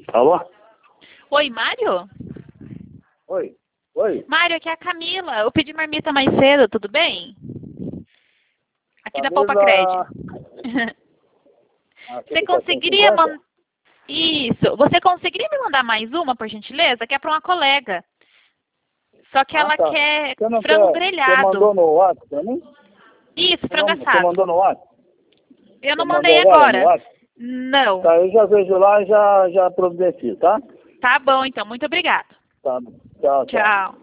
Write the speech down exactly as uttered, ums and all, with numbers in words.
Alô? Oi, Mário? Oi. Oi. Mário, aqui é a Camila. Eu pedi marmita mais cedo, tudo bem? Aqui da Poupa Camila... Cred. Aqui Você do conseguiria quatrocentos e cinquenta? mandar... Isso. Você conseguiria me mandar mais uma, por gentileza? Que é para uma colega. Só que Ah, ela tá. quer Você não frango quer... Você mandou grelhado. no WhatsApp pra mim? Isso, Você, frango não... Você assado. mandou no WhatsApp? Eu Você não mandou mandei agora no agora. WhatsApp? Não. Tá, eu já vejo lá e já, já providencio, tá? Tá bom, então. Muito obrigada. Tá. Tchau, tchau. Tchau.